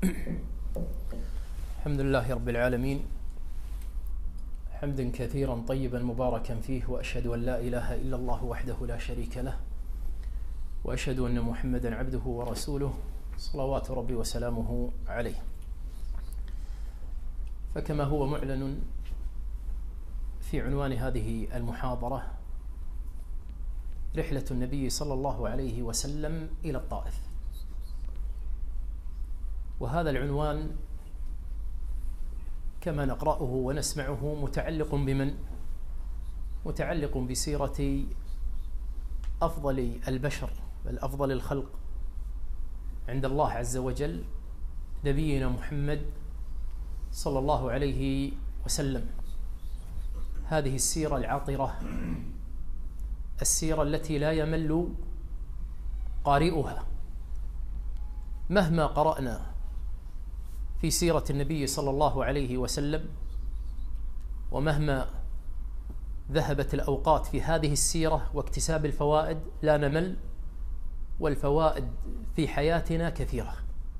الحمد لله رب العالمين، حمدا كثيرا طيبا مباركا فيه، وأشهد أن لا إله إلا الله وحده لا شريك له، وأشهد أن محمدا عبده ورسوله صلوات ربي وسلامه عليه. فكما هو معلن في عنوان هذه المحاضرة، رحلة النبي صلى الله عليه وسلم إلى الطائف. وهذا العنوان كما نقرأه ونسمعه متعلق بمن؟ متعلق بسيرة أفضل البشر، بل أفضل الخلق عند الله عز وجل، نبينا محمد صلى الله عليه وسلم. هذه السيرة العاطرة، السيرة التي لا يمل قارئها مهما قرأنا في سيرة النبي صلى الله عليه وسلم، ومهما ذهبت الأوقات في هذه السيرة واكتساب الفوائد لا نمل، والفوائد في حياتنا كثيرة.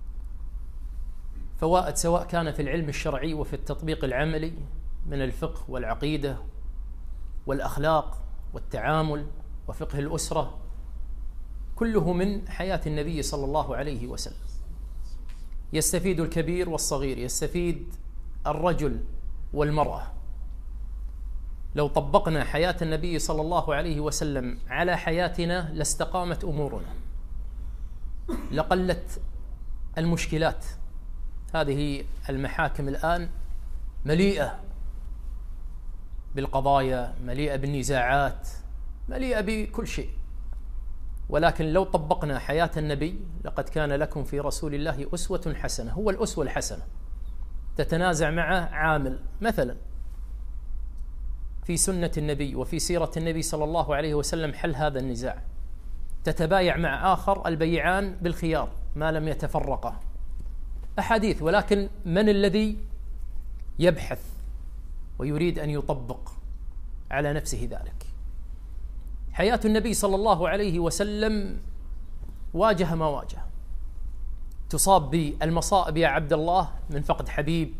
فوائد سواء كان في العلم الشرعي وفي التطبيق العملي من الفقه والعقيدة والأخلاق والتعامل وفقه الأسرة، كله من حياة النبي صلى الله عليه وسلم. يستفيد الكبير والصغير، يستفيد الرجل والمرأة. لو طبقنا حياة النبي صلى الله عليه وسلم على حياتنا لاستقامت أمورنا، لقلت المشكلات. هذه المحاكم الآن مليئة بالقضايا، مليئة بالنزاعات، مليئة بكل شيء. ولكن لو طبقنا حياة النبي، لقد كان لكم في رسول الله أسوة حسنة، هو الأسوة الحسنة. تتنازع معه عامل مثلا في سنة النبي وفي سيرة النبي صلى الله عليه وسلم حل هذا النزاع، تتبايع مع آخر، البيعان بالخيار ما لم يتفرقا. أحاديث، ولكن من الذي يبحث ويريد أن يطبق على نفسه ذلك؟ حياة النبي صلى الله عليه وسلم واجه ما واجه، تصاب بالمصائب يا عبد الله، من فقد حبيب،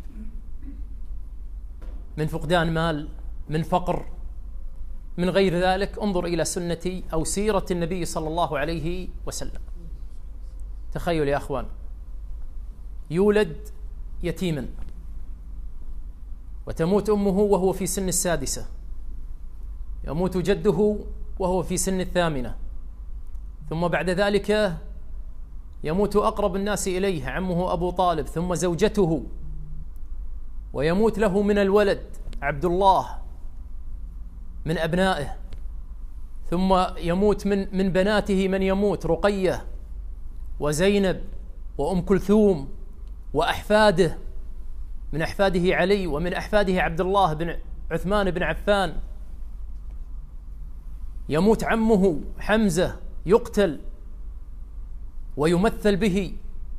من فقدان مال، من فقر، من غير ذلك. انظر إلى سنة أو سيرة النبي صلى الله عليه وسلم. تخيل يا أخوان، يولد يتيما وتموت أمه وهو في سن السادسة، يموت جده وهو في سن الثامنة، ثم بعد ذلك يموت أقرب الناس إليه عمه أبو طالب، ثم زوجته، ويموت له من الولد عبد الله من أبنائه، ثم يموت من بناته من يموت، رقية وزينب وأم كلثوم، وأحفاده، من أحفاده علي، ومن أحفاده عبد الله بن عثمان بن عفان. يموت عمه حمزة، يقتل ويمثل به،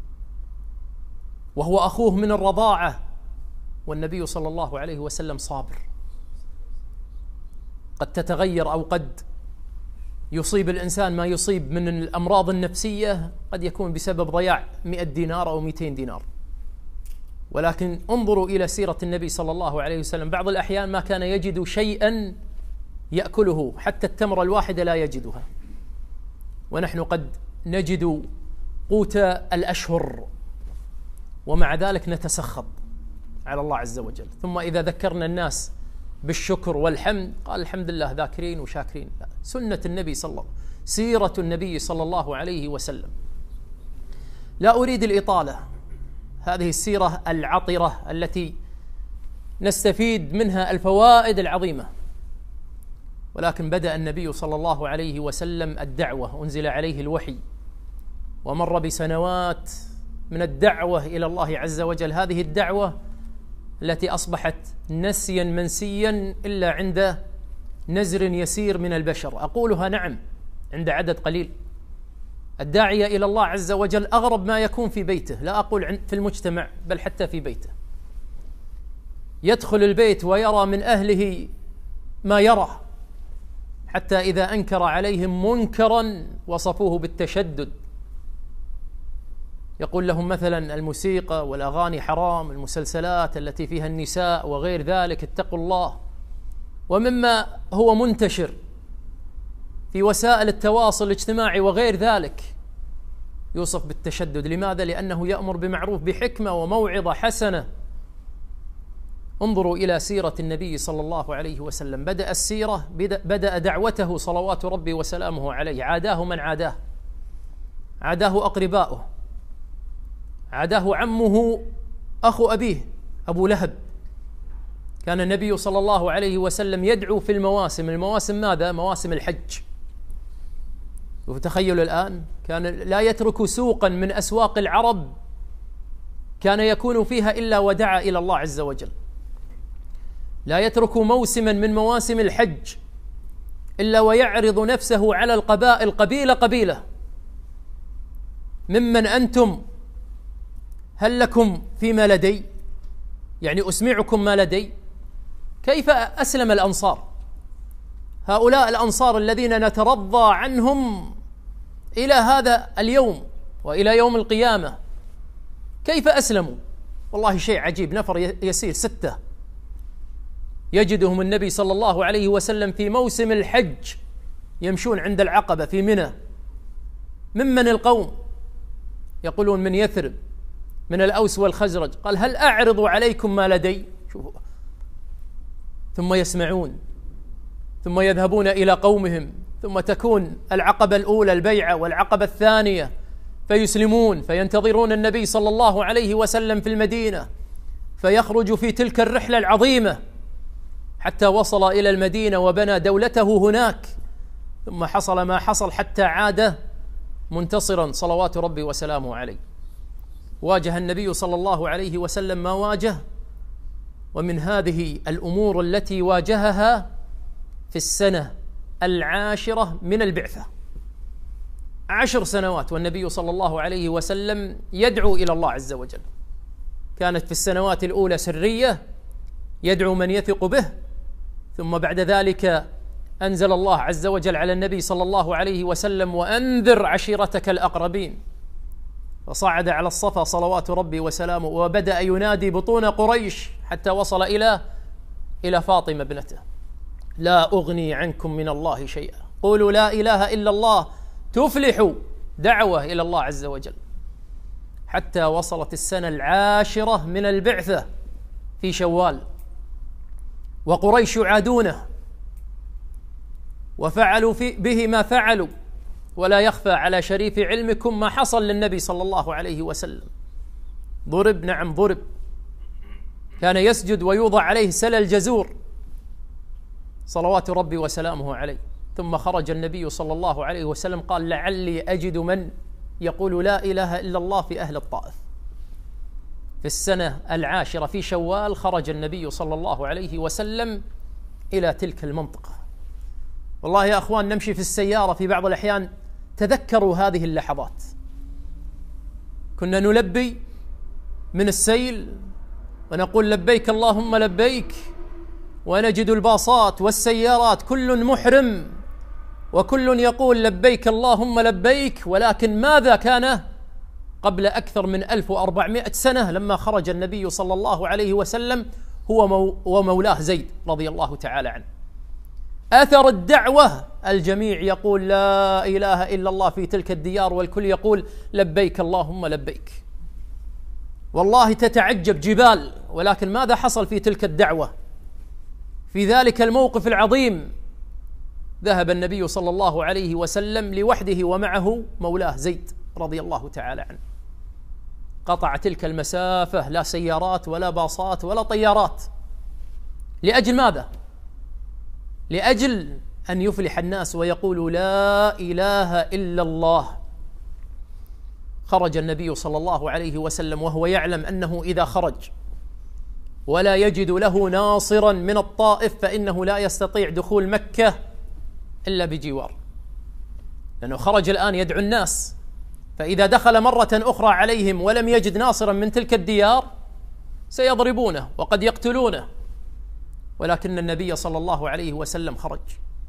وهو أخوه من الرضاعة، والنبي صلى الله عليه وسلم صابر. قد تتغير أو قد يصيب الإنسان ما يصيب من الأمراض النفسية، قد يكون بسبب ضياع 100 دينار أو 200 دينار. ولكن انظروا إلى سيرة النبي صلى الله عليه وسلم، بعض الأحيان ما كان يجد شيئا يأكله، حتى التمرة الواحدة لا يجدها، ونحن قد نجد قوت الأشهر، ومع ذلك نتسخط على الله عز وجل. ثم إذا ذكرنا الناس بالشكر والحمد قال الحمد لله ذاكرين وشاكرين. لا، سنة النبي صلى الله عليه وسلم، سيرة النبي صلى الله عليه وسلم. لا أريد الإطالة. هذه السيرة العطرة التي نستفيد منها الفوائد العظيمة. ولكن بدأ النبي صلى الله عليه وسلم الدعوة، أنزل عليه الوحي، ومر بسنوات من الدعوة إلى الله عز وجل. هذه الدعوة التي أصبحت نسيا منسيا إلا عند نزر يسير من البشر. أقولها نعم عند عدد قليل. الداعية إلى الله عز وجل أغرب ما يكون في بيته، لا أقول في المجتمع بل حتى في بيته. يدخل البيت ويرى من أهله ما يرى، حتى إذا أنكر عليهم منكرا وصفوه بالتشدد، يقول لهم مثلا الموسيقى والأغاني حرام، المسلسلات التي فيها النساء وغير ذلك اتقوا الله. ومما هو منتشر في وسائل التواصل الاجتماعي وغير ذلك يوصف بالتشدد. لماذا؟ لأنه يأمر بمعروف بحكمة وموعظة حسنة. انظروا إلى سيرة النبي صلى الله عليه وسلم. بدأ السيرة، بدأ دعوته صلوات ربي وسلامه عليه، عاداه من عاداه، عاداه أقرباؤه، عاداه عمه أخو أبيه أبو لهب. كان النبي صلى الله عليه وسلم يدعو في المواسم ماذا؟ مواسم الحج. وتخيلوا الآن كان لا يترك سوقا من أسواق العرب كان يكون فيها إلا ودعا إلى الله عز وجل. لا يترك موسما من مواسم الحج إلا ويعرض نفسه على القبائل قبيلة قبيلة. ممن أنتم؟ هل لكم فيما لدي؟ يعني أسمعكم ما لدي. كيف أسلم الأنصار؟ هؤلاء الأنصار الذين نترضى عنهم إلى هذا اليوم وإلى يوم القيامة، كيف أسلموا؟ والله شيء عجيب. نفر يسير 6 يجدهم النبي صلى الله عليه وسلم في موسم الحج يمشون عند العقبة في منى. ممن القوم؟ يقولون من يثرب، من الأوس والخزرج. قال هل أعرض عليكم ما لدي؟ شوفوا. ثم يسمعون، ثم يذهبون إلى قومهم، ثم تكون العقبة الأولى البيعة، والعقبة الثانية فيسلمون، فينتظرون النبي صلى الله عليه وسلم في المدينة، فيخرج في تلك الرحلة العظيمة حتى وصل إلى المدينة وبنى دولته هناك. ثم حصل ما حصل حتى عاد منتصرا صلوات ربي وسلامه عليه. واجه النبي صلى الله عليه وسلم ما واجه. ومن هذه الأمور التي واجهها في السنة 10 من البعثة، 10 سنوات والنبي صلى الله عليه وسلم يدعو إلى الله عز وجل. كانت في السنوات الأولى سرية يدعو من يثق به، ثم بعد ذلك أنزل الله عز وجل على النبي صلى الله عليه وسلم وأنذر عشيرتك الأقربين، فصعد على الصفا صلوات ربي وسلامه وبدأ ينادي بطون قريش حتى وصل إلى فاطمة ابنته: لا أغني عنكم من الله شيئا، قولوا لا إله إلا الله تفلحوا. دعوة إلى الله عز وجل حتى وصلت السنة 10 من البعثة في شوال، وقريش يعادونه وفعلوا به ما فعلوا. ولا يخفى على شريف علمكم ما حصل للنبي صلى الله عليه وسلم. ضرب، نعم ضرب، كان يسجد ويوضع عليه سل الجزور صلوات ربي وسلامه عليه. ثم خرج النبي صلى الله عليه وسلم قال: لعلي أجد من يقول لا إله إلا الله في أهل الطائف. في السنة 10 في شوال خرج النبي صلى الله عليه وسلم إلى تلك المنطقة. والله يا أخوان نمشي في السيارة في بعض الأحيان، تذكروا هذه اللحظات. كنا نلبي من السيل ونقول لبيك اللهم لبيك، ونجد الباصات والسيارات كل محرم وكل يقول لبيك اللهم لبيك. ولكن ماذا كان قبل أكثر من 1400 سنة لما خرج النبي صلى الله عليه وسلم هو ومولاه زيد رضي الله تعالى عنه؟ أثر الدعوة، الجميع يقول لا إله إلا الله في تلك الديار، والكل يقول لبيك اللهم لبيك. والله تتعجب جبال. ولكن ماذا حصل في تلك الدعوة؟ في ذلك الموقف العظيم ذهب النبي صلى الله عليه وسلم لوحده ومعه مولاه زيد رضي الله تعالى عنه. قطع تلك المسافة، لا سيارات ولا باصات ولا طيارات. لأجل ماذا؟ لأجل أن يفلح الناس ويقولوا لا إله إلا الله. خرج النبي صلى الله عليه وسلم وهو يعلم أنه إذا خرج ولا يجد له ناصرا من الطائف فإنه لا يستطيع دخول مكة إلا بجوار، لأنه خرج الآن يدعو الناس، فإذا دخل مرة أخرى عليهم ولم يجد ناصرا من تلك الديار سيضربونه وقد يقتلونه. ولكن النبي صلى الله عليه وسلم خرج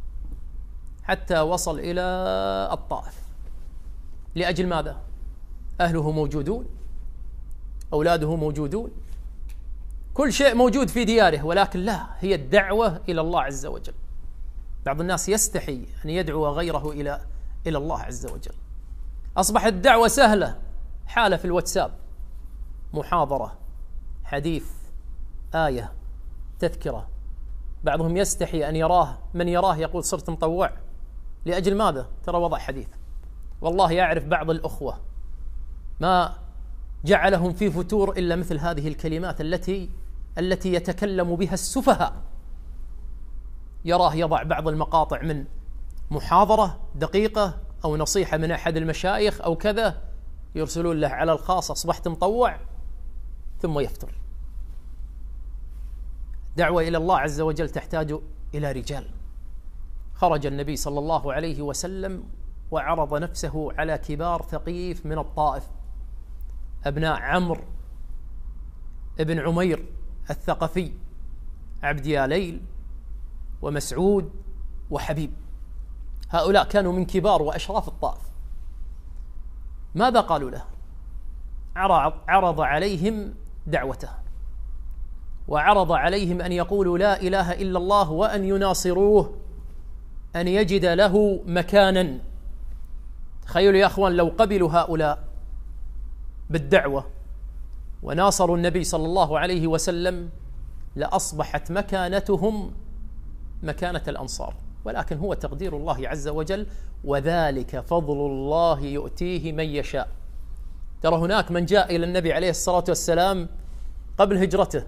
حتى وصل إلى الطائف. لأجل ماذا؟ أهله موجودون، أولاده موجودون، كل شيء موجود في دياره، ولكن لا، هي الدعوة إلى الله عز وجل. بعض الناس يستحي أن يدعو غيره إلى الله عز وجل. أصبحت الدعوة سهلة، حالة في الواتساب، محاضرة، حديث، آية، تذكرة. بعضهم يستحي أن يراه، من يراه يقول صرت مطوع. لأجل ماذا؟ ترى وضع حديث. والله أعرف بعض الأخوة ما جعلهم في فتور إلا مثل هذه الكلمات التي يتكلم بها السفهاء. يراه يضع بعض المقاطع من محاضرة دقيقة أو نصيحة من أحد المشايخ أو كذا، يرسلون له على الخاص أصبحت مطوع، ثم يفتر. دعوة إلى الله عز وجل تحتاج إلى رجال. خرج النبي صلى الله عليه وسلم وعرض نفسه على كبار ثقيف من الطائف، أبناء عمرو ابن عمير الثقفي، عبد ياليل ومسعود وحبيب. هؤلاء كانوا من كبار وأشراف الطائف. ماذا قالوا له؟ عرض عليهم دعوته، وعرض عليهم أن يقولوا لا إله إلا الله وأن يناصروه، أن يجد له مكانا. تخيلوا يا أخوان، لو قبلوا هؤلاء بالدعوة وناصروا النبي صلى الله عليه وسلم لأصبحت مكانتهم مكانة الأنصار. ولكن هو تقدير الله عز وجل، وذلك فضل الله يؤتيه من يشاء. ترى هناك من جاء إلى النبي عليه الصلاة والسلام قبل هجرته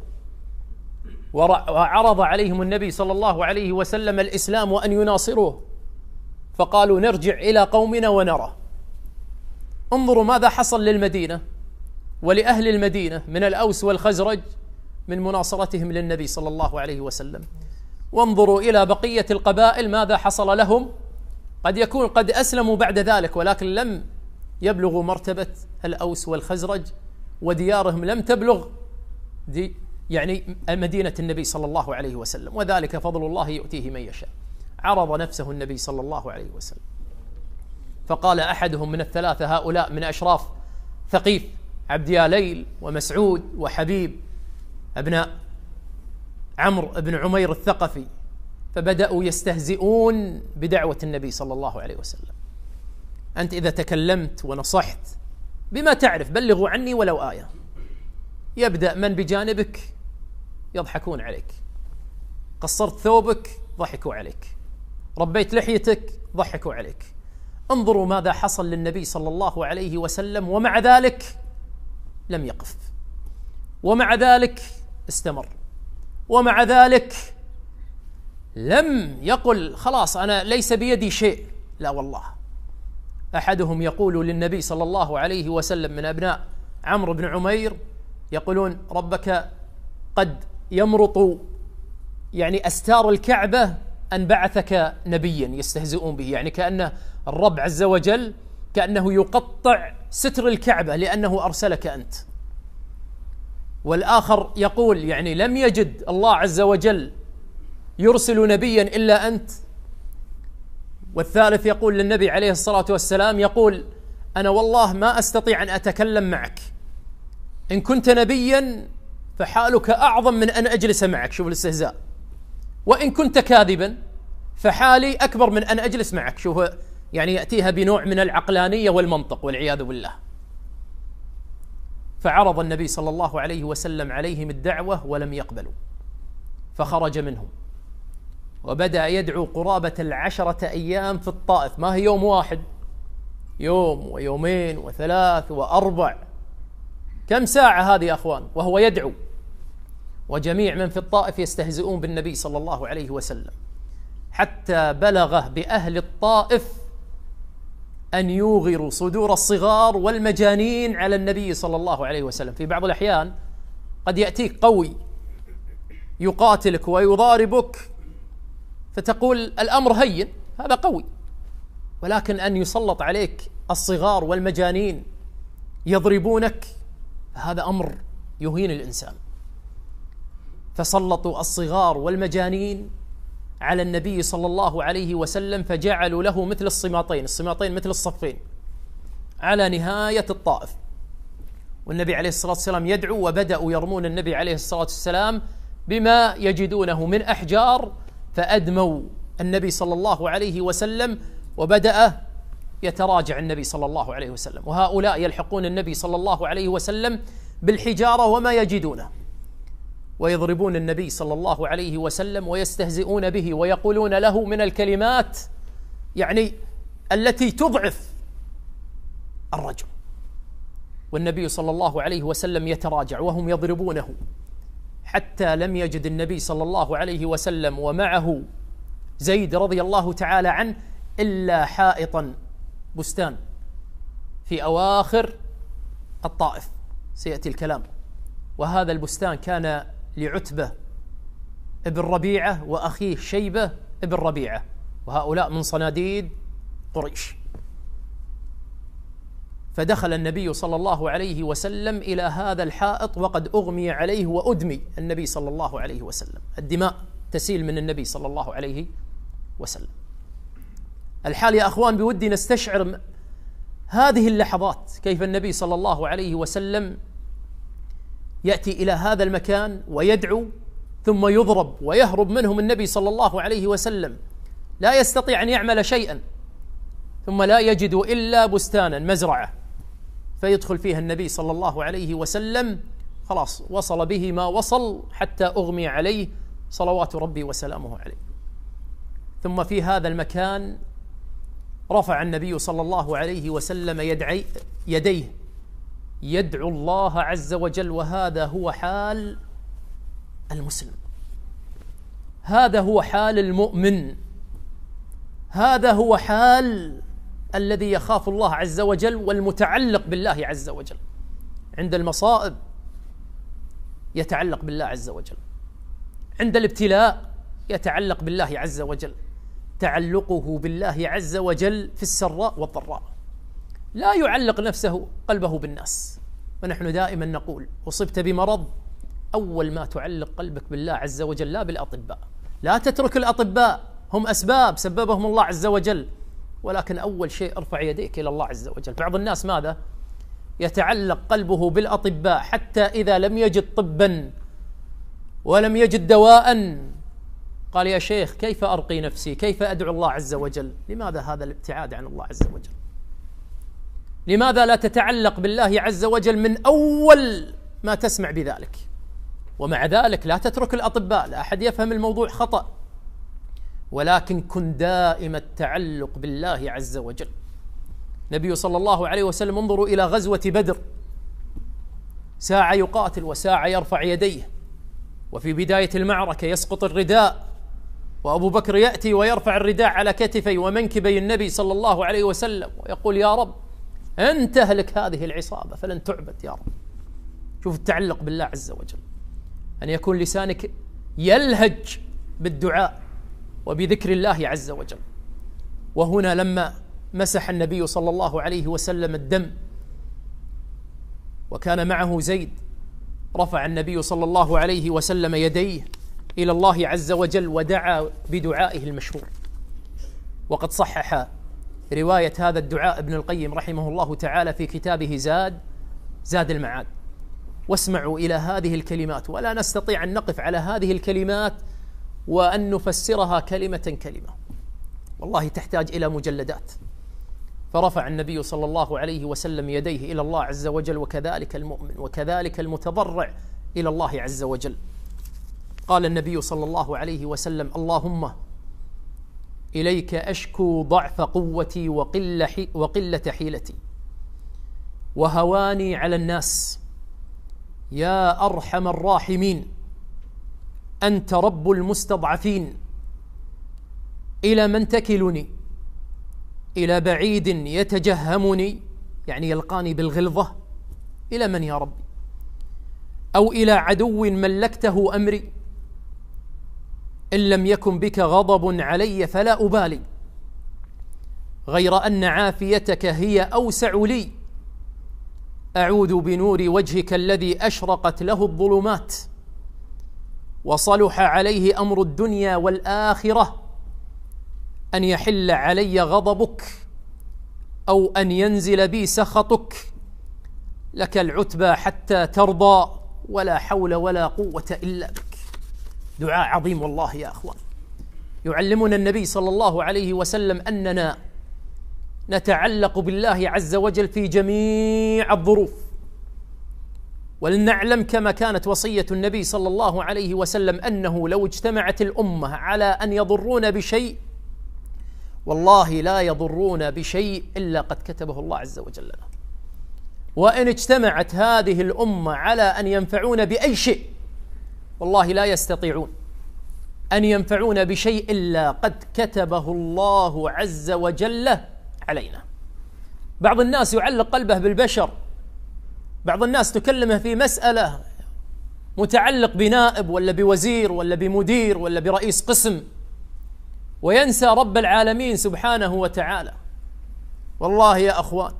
وعرض عليهم النبي صلى الله عليه وسلم الإسلام وأن يناصروه، فقالوا نرجع إلى قومنا ونرى. انظروا ماذا حصل للمدينة ولأهل المدينة من الأوس والخزرج من مناصرتهم للنبي صلى الله عليه وسلم، وانظروا إلى بقية القبائل ماذا حصل لهم. قد يكون قد أسلموا بعد ذلك، ولكن لم يبلغوا مرتبة الأوس والخزرج، وديارهم لم تبلغ يعني مدينة النبي صلى الله عليه وسلم. وذلك فضل الله يؤتيه من يشاء. عرض نفسه النبي صلى الله عليه وسلم، فقال أحدهم من الثلاثة هؤلاء من أشراف ثقيف، عبد ياليل ومسعود وحبيب أبناء عمرو بن عمير الثقفي، فبدأوا يستهزئون بدعوة النبي صلى الله عليه وسلم. أنت إذا تكلمت ونصحت بما تعرف بلغوا عني ولو آية، يبدأ من بجانبك يضحكون عليك، قصرت ثوبك ضحكوا عليك، ربيت لحيتك ضحكوا عليك. انظروا ماذا حصل للنبي صلى الله عليه وسلم، ومع ذلك لم يقف، ومع ذلك استمر، ومع ذلك لم يقل خلاص أنا ليس بيدي شيء. لا والله، أحدهم يقول للنبي صلى الله عليه وسلم من أبناء عمرو بن عمير، يقولون ربك قد يمرط يعني أستار الكعبة أن بعثك نبيا، يستهزئون به، يعني كأن الرب عز وجل كأنه يقطع ستر الكعبة لأنه أرسلك أنت. والآخر يقول يعني لم يجد الله عز وجل يرسل نبيا إلا أنت. والثالث يقول للنبي عليه الصلاة والسلام، يقول أنا والله ما أستطيع أن أتكلم معك، إن كنت نبيا فحالك أعظم من أن أجلس معك. شوف الاستهزاء. وإن كنت كاذبا فحالي أكبر من أن أجلس معك. شوف يعني يأتيها بنوع من العقلانية والمنطق والعياذ بالله. فعرض النبي صلى الله عليه وسلم عليهم الدعوة ولم يقبلوا، فخرج منهم وبدأ يدعو قرابة 10 أيام في الطائف. ما هي يوم واحد، يوم ويومين وثلاث وأربع، كم ساعة هذه يا أخوان وهو يدعو، وجميع من في الطائف يستهزئون بالنبي صلى الله عليه وسلم، حتى بلغه بأهل الطائف أن يوغروا صدور الصغار والمجانين على النبي صلى الله عليه وسلم. في بعض الأحيان قد يأتيك قوي يقاتلك ويضاربك فتقول الأمر هين، هذا قوي، ولكن أن يسلط عليك الصغار والمجانين يضربونك هذا أمر يهين الإنسان. فسلطوا الصغار والمجانين على النبي صلى الله عليه وسلم، فجعلوا له مثل الصماطين، الصماطين مثل الصفين، على نهاية الطائف، والنبي عليه الصلاة والسلام يدعو، وبدأوا يرمون النبي عليه الصلاة والسلام بما يجدونه من أحجار، فأدموا النبي صلى الله عليه وسلم، وبدأ يتراجع النبي صلى الله عليه وسلم، وهؤلاء يلحقون النبي صلى الله عليه وسلم بالحجارة وما يجدونه، ويضربون النبي صلى الله عليه وسلم ويستهزئون به ويقولون له من الكلمات يعني التي تضعف الرجل، والنبي صلى الله عليه وسلم يتراجع وهم يضربونه، حتى لم يجد النبي صلى الله عليه وسلم ومعه زيد رضي الله تعالى عنه إلا حائطا بستان في أواخر الطائف، سيأتي الكلام. وهذا البستان كان لعتبة ابن ربيعة وأخيه شيبة ابن ربيعة، وهؤلاء من صناديد قريش. فدخل النبي صلى الله عليه وسلم إلى هذا الحائط وقد أغمي عليه وأدمي النبي صلى الله عليه وسلم، الدماء تسيل من النبي صلى الله عليه وسلم. الحال يا أخوان بودي نستشعر هذه اللحظات، كيف النبي صلى الله عليه وسلم يأتي إلى هذا المكان ويدعو، ثم يضرب ويهرب منهم النبي صلى الله عليه وسلم، لا يستطيع أن يعمل شيئا، ثم لا يجد إلا بستانا مزرعة، فيدخل فيها النبي صلى الله عليه وسلم، خلاص وصل به ما وصل حتى أغمي عليه صلوات ربي وسلامه عليه. ثم في هذا المكان رفع النبي صلى الله عليه وسلم يديه يدعو الله عز وجل، وهذا هو حال المسلم، هذا هو حال المؤمن، هذا هو حال الذي يخاف الله عز وجل والمتعلق بالله عز وجل. عند المصائب يتعلق بالله عز وجل، عند الابتلاء يتعلق بالله عز وجل، تعلقه بالله عز وجل في السراء والضراء، لا يعلق نفسه قلبه بالناس. ونحن دائما نقول أصبت بمرض، أول ما تعلق قلبك بالله عز وجل، لا بالأطباء، لا تترك الأطباء، هم أسباب سببهم الله عز وجل، ولكن أول شيء ارفع يديك إلى الله عز وجل. بعض الناس ماذا؟ يتعلق قلبه بالأطباء حتى إذا لم يجد طبا ولم يجد دواء قال يا شيخ كيف أرقي نفسي، كيف أدعو الله عز وجل؟ لماذا هذا الابتعاد عن الله عز وجل؟ لماذا لا تتعلق بالله عز وجل من أول ما تسمع بذلك؟ ومع ذلك لا تترك الأطباء، لا أحد يفهم الموضوع خطأ، ولكن كن دائم التعلق بالله عز وجل. النبي صلى الله عليه وسلم، انظروا إلى غزوة بدر، ساعة يقاتل وساعة يرفع يديه، وفي بداية المعركة يسقط الرداء، وأبو بكر يأتي ويرفع الرداء على كتفي ومنكبي النبي صلى الله عليه وسلم ويقول يا رب أن تهلك هذه العصابة فلن تعبد يا رب. شوف التعلق بالله عز وجل، أن يكون لسانك يلهج بالدعاء وبذكر الله عز وجل. وهنا لما مسح النبي صلى الله عليه وسلم الدم وكان معه زيد، رفع النبي صلى الله عليه وسلم يديه إلى الله عز وجل ودعا بدعائه المشهور. وقد صحح رواية هذا الدعاء ابن القيم رحمه الله تعالى في كتابه زاد المعاد. واسمعوا إلى هذه الكلمات، ولا نستطيع أن نقف على هذه الكلمات وأن نفسرها كلمة كلمة، والله تحتاج إلى مجلدات. فرفع النبي صلى الله عليه وسلم يديه إلى الله عز وجل، وكذلك المؤمن وكذلك المتضرع إلى الله عز وجل. قال النبي صلى الله عليه وسلم اللهم إليك أشكو ضعف قوتي وقلة حيلتي وهواني على الناس، يا أرحم الراحمين أنت رب المستضعفين، إلى من تكلني؟ إلى بعيد يتجهمني يعني يلقاني بالغلظة، إلى من يا ربي؟ أو إلى عدو ملكته أمري، إن لم يكن بك غضب علي فلا أبالي، غير أن عافيتك هي أوسع لي، أعوذ بنور وجهك الذي أشرقت له الظلمات وصلح عليه أمر الدنيا والآخرة، أن يحل علي غضبك أو أن ينزل بي سخطك، لك العتبى حتى ترضى، ولا حول ولا قوة إلا بك. دعاء عظيم والله يا أخوان. يعلمنا النبي صلى الله عليه وسلم أننا نتعلق بالله عز وجل في جميع الظروف، ولنعلم كما كانت وصية النبي صلى الله عليه وسلم أنه لو اجتمعت الأمة على أن يضرون بشيء، والله لا يضرون بشيء إلا قد كتبه الله عز وجل لنا. وإن اجتمعت هذه الأمة على أن ينفعون بأي شيء، والله لا يستطيعون أن ينفعون بشيء إلا قد كتبه الله عز وجل علينا. بعض الناس يعلق قلبه بالبشر، بعض الناس تكلمه في مسألة متعلق بنائب ولا بوزير ولا بمدير ولا برئيس قسم، وينسى رب العالمين سبحانه وتعالى. والله يا أخوان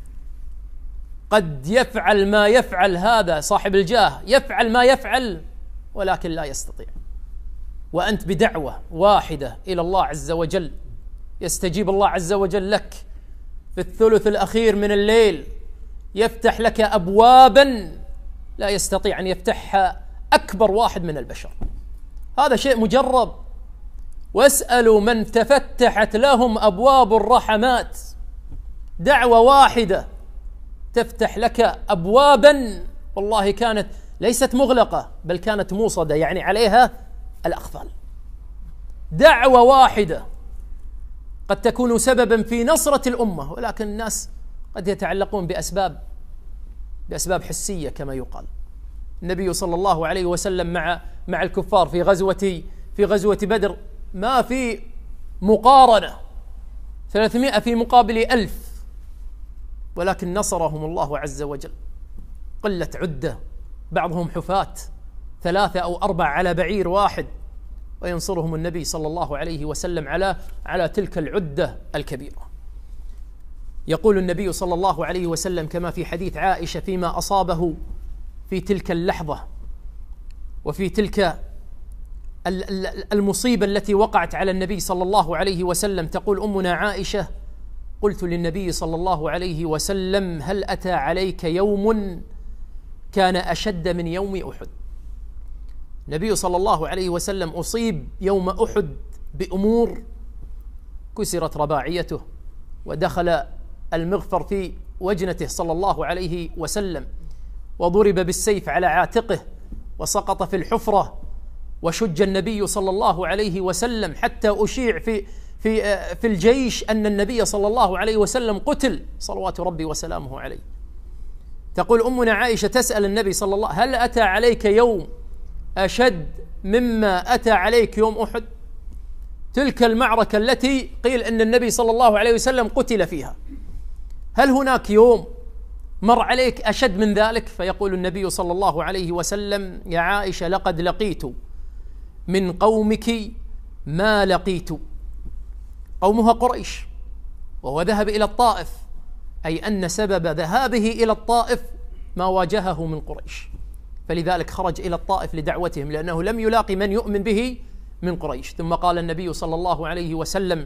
قد يفعل ما يفعل هذا صاحب الجاه، يفعل ما يفعل ولكن لا يستطيع، وأنت بدعوة واحدة إلى الله عز وجل يستجيب الله عز وجل لك في الثلث الأخير من الليل، يفتح لك أبوابا لا يستطيع أن يفتحها أكبر واحد من البشر. هذا شيء مجرب. واسألوا من تفتحت لهم أبواب الرحمات، دعوة واحدة تفتح لك أبوابا والله كانت ليست مغلقة بل كانت موصدة، يعني عليها الأقفال. دعوة واحدة قد تكون سببا في نصرة الأمة، ولكن الناس قد يتعلقون بأسباب حسية كما يقال. النبي صلى الله عليه وسلم مع الكفار في غزوة بدر ما في مقارنة، 300 في مقابل 1000، ولكن نصرهم الله عز وجل. قلة عدة، بعضهم حفاة 3 أو 4 على بعير واحد، وينصرهم النبي صلى الله عليه وسلم على تلك العدة الكبيرة. يقول النبي صلى الله عليه وسلم كما في حديث عائشة فيما أصابه في تلك اللحظة وفي تلك المصيبة التي وقعت على النبي صلى الله عليه وسلم، تقول أمنا عائشة: قلت للنبي صلى الله عليه وسلم: هل أتى عليك يوم كان أشد من يوم أحد؟ النبي صلى الله عليه وسلم أصيب يوم أحد بأمور، كسرت رباعيته ودخل المغفر في وجنته صلى الله عليه وسلم، وضرب بالسيف على عاتقه وسقط في الحفرة، وشج النبي صلى الله عليه وسلم حتى أشيع في الجيش أن النبي صلى الله عليه وسلم قتل صلوات ربي وسلامه عليه. تقول أمنا عائشة تسأل النبي صلى الله: هل أتى عليك يوم أشد مما أتى عليك يوم أحد؟ تلك المعركة التي قيل أن النبي صلى الله عليه وسلم قتل فيها، هل هناك يوم مر عليك أشد من ذلك؟ فيقول النبي صلى الله عليه وسلم: يا عائشة لقد لقيت من قومك ما لقيت. قومها قريش، وهو ذهب إلى الطائف، أي أن سبب ذهابه إلى الطائف ما واجهه من قريش، فلذلك خرج إلى الطائف لدعوتهم، لأنه لم يلاقي من يؤمن به من قريش. ثم قال النبي صلى الله عليه وسلم: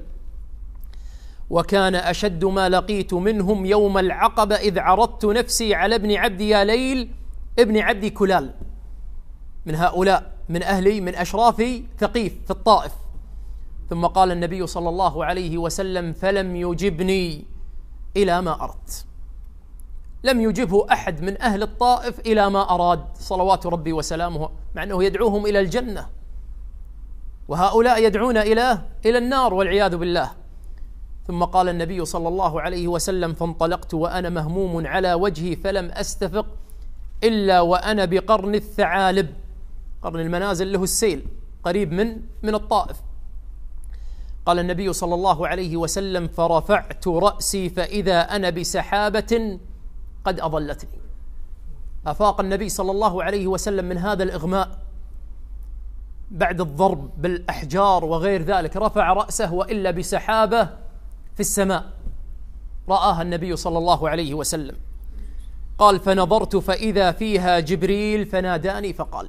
وكان أشد ما لقيت منهم يوم العقبة إذ عرضت نفسي على ابن عبد ياليل ابن عبد كلال، من هؤلاء من أشراف ثقيف في الطائف. ثم قال النبي صلى الله عليه وسلم: فلم يجبني إلى ما أردت. لم يجبه أحد من أهل الطائف إلى ما أراد صلوات ربي وسلامه، مع أنه يدعوهم إلى الجنة، وهؤلاء يدعون إلى النار والعياذ بالله. ثم قال النبي صلى الله عليه وسلم: فانطلقت وأنا مهموم على وجهي فلم أستفق إلا وأنا بقرن الثعالب. قرن المنازل له السيل، قريب من الطائف. قال النبي صلى الله عليه وسلم: فرفعت رأسي فإذا أنا بسحابة قد أضلتني. أفاق النبي صلى الله عليه وسلم من هذا الإغماء بعد الضرب بالأحجار وغير ذلك، رفع رأسه وإلا بسحابة في السماء رآها النبي صلى الله عليه وسلم. قال: فنظرت فإذا فيها جبريل فناداني فقال.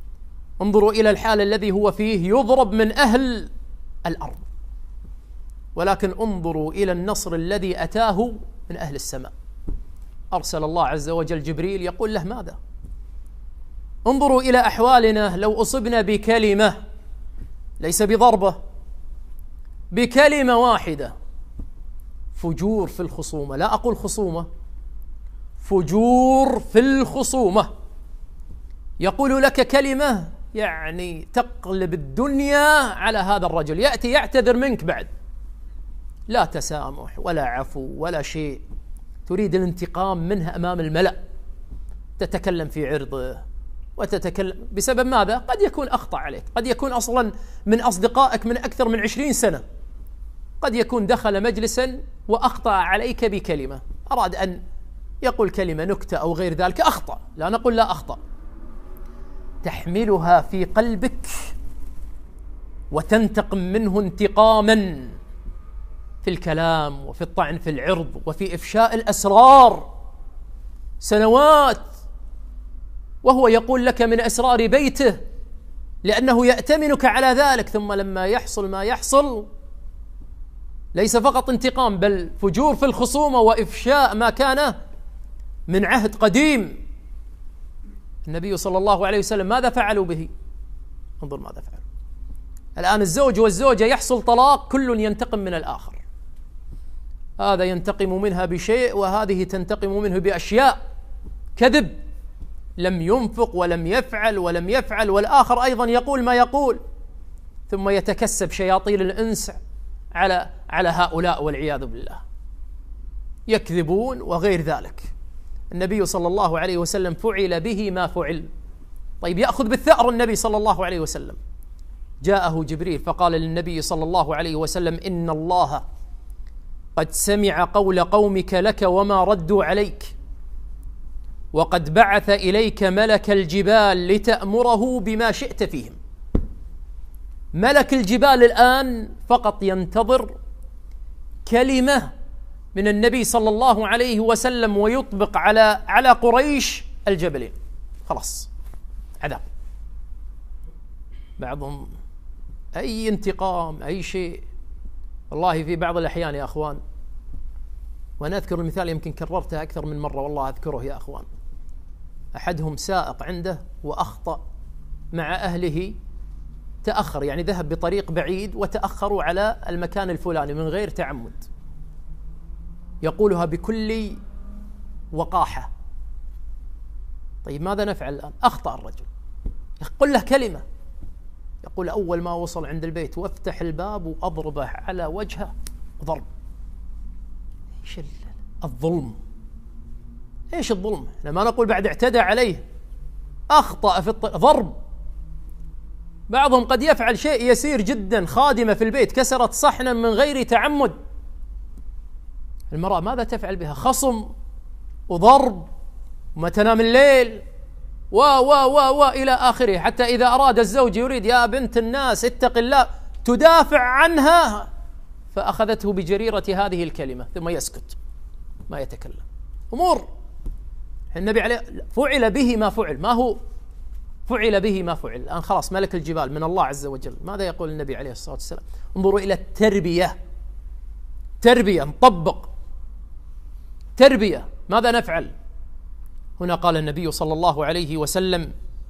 انظروا إلى الحال الذي هو فيه، يضرب من أهل الأرض، ولكن انظروا إلى النصر الذي أتاه من أهل السماء. أرسل الله عز وجل جبريل يقول له ماذا؟ انظروا إلى أحوالنا لو أصبنا بكلمة، ليس بضربة، بكلمة واحدة، فجور في الخصومة، لا أقول خصومة، فجور في الخصومة، يقول لك كلمة يعني تقلب الدنيا على هذا الرجل، يأتي يعتذر منك بعد، لا تسامح ولا عفو ولا شيء، تريد الانتقام منه أمام الملأ، تتكلم في عرضه وتتكلم بسبب ماذا؟ قد يكون أخطأ عليك، قد يكون أصلا من أصدقائك من أكثر من 20 سنة، قد يكون دخل مجلسا وأخطأ عليك بكلمة، أراد أن يقول كلمة نكتة أو غير ذلك، أخطأ، لا نقول لا أخطأ، تحملها في قلبك وتنتقم منه انتقاما في الكلام وفي الطعن في العرض وفي إفشاء الأسرار سنوات، وهو يقول لك من أسرار بيته لأنه يأتمنك على ذلك، ثم لما يحصل ما يحصل ليس فقط انتقام بل فجور في الخصومة وإفشاء ما كان من عهد قديم. النبي صلى الله عليه وسلم ماذا فعلوا به؟ انظر ماذا فعلوا. الآن الزوج والزوجة يحصل طلاق، كل ينتقم من الآخر، هذا ينتقم منها بشيء وهذه تنتقم منه بأشياء، كذب، لم ينفق ولم يفعل والآخر أيضا يقول ما يقول، ثم يتكسب شياطين الإنس على هؤلاء والعياذ بالله، يكذبون وغير ذلك. النبي صلى الله عليه وسلم فعل به ما فعل. طيب يأخذ بالثأر النبي صلى الله عليه وسلم، جاءه جبريل فقال للنبي صلى الله عليه وسلم إن الله قد سمع قول قومك لك وما ردوا عليك، وقد بعث إليك ملك الجبال لتأمره بما شئت فيهم. ملك الجبال الآن فقط ينتظر كلمة من النبي صلى الله عليه وسلم ويطبق على قريش الجبلين، خلاص عذاب. بعضهم أي انتقام أي شيء، والله في بعض الأحيان يا أخوان، وأنا أذكر المثال يمكن كررته أكثر من مرة والله أذكره يا أخوان، أحدهم سائق عنده وأخطأ مع أهله، تأخر يعني ذهب بطريق بعيد وتأخروا على المكان الفلاني من غير تعمد، يقولها بكل وقاحة. طيب ماذا نفعل الآن؟ أخطأ الرجل، قل له كلمة، يقول أول ما وصل عند البيت وافتح الباب وأضربه على وجهه ضرب. إيش الظلم؟ إيش الظلم؟ أنا ما نقول بعد اعتدى عليه، أخطأ في ضرب. بعضهم قد يفعل شيء يسير جدا، خادمة في البيت كسرت صحنا من غير تعمد، المرأة ماذا تفعل بها؟ خصم وضرب وما تنام الليل و إلى آخره، حتى إذا أراد الزوج يريد يا بنت الناس اتق الله تدافع عنها، فأخذته بجريرة هذه الكلمة ثم يسكت ما يتكلم. أمور النبي عليه فعل به ما فعل، ما هو فعل به ما فعل. الآن خلاص ملك الجبال من الله عز وجل، ماذا يقول النبي عليه الصلاة والسلام؟ انظروا إلى التربية، تربية نطبق تربية، ماذا نفعل؟ هنا قال النبي صلى الله عليه وسلم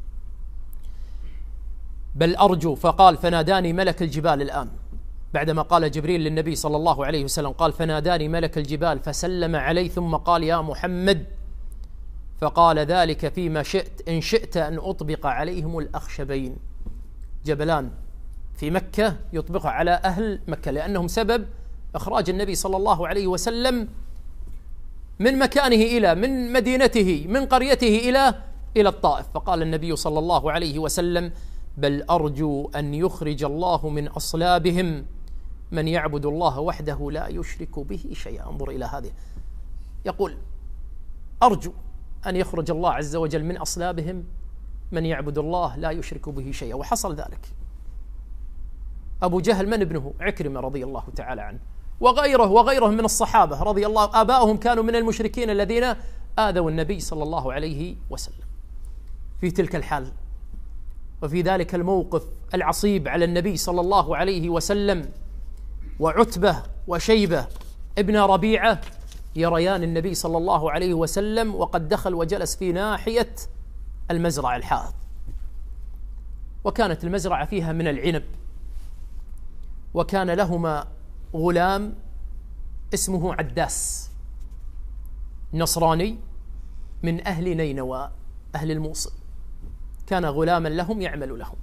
بل أرجو، فقال فناداني ملك الجبال الآن، بعدما قال جبريل للنبي صلى الله عليه وسلم قال فناداني ملك الجبال فسلم عليه ثم قال يا محمد، فقال ذلك فيما شئت، إن شئت أن أطبق عليهم الأخشبين، جبلان في مكة يطبقها على أهل مكة لأنهم سبب إخراج النبي صلى الله عليه وسلم من مكانه إلى من مدينته من قريته إلى الطائف. فقال النبي صلى الله عليه وسلم بل أرجو أن يخرج الله من أصلابهم من يعبد الله وحده لا يشرك به شيئا. انظر إلى هذه، يقول أرجو أن يخرج الله عز وجل من أصلابهم من يعبد الله لا يشرك به شيئا، وحصل ذلك. أبو جهل من ابنه؟ عكرمة رضي الله تعالى عنه، وغيره من الصحابة رضي الله، آباؤهم كانوا من المشركين الذين آذوا النبي صلى الله عليه وسلم. في تلك الحال وفي ذلك الموقف العصيب على النبي صلى الله عليه وسلم وعتبة وشيبة ابن ربيعة يريان النبي صلى الله عليه وسلم وقد دخل وجلس في ناحية المزرعة الحائط، وكانت المزرعة فيها من العنب، وكان لهما غلام اسمه عداس نصراني من أهل نينوى أهل الموصل، كان غلاما لهم يعمل لهم،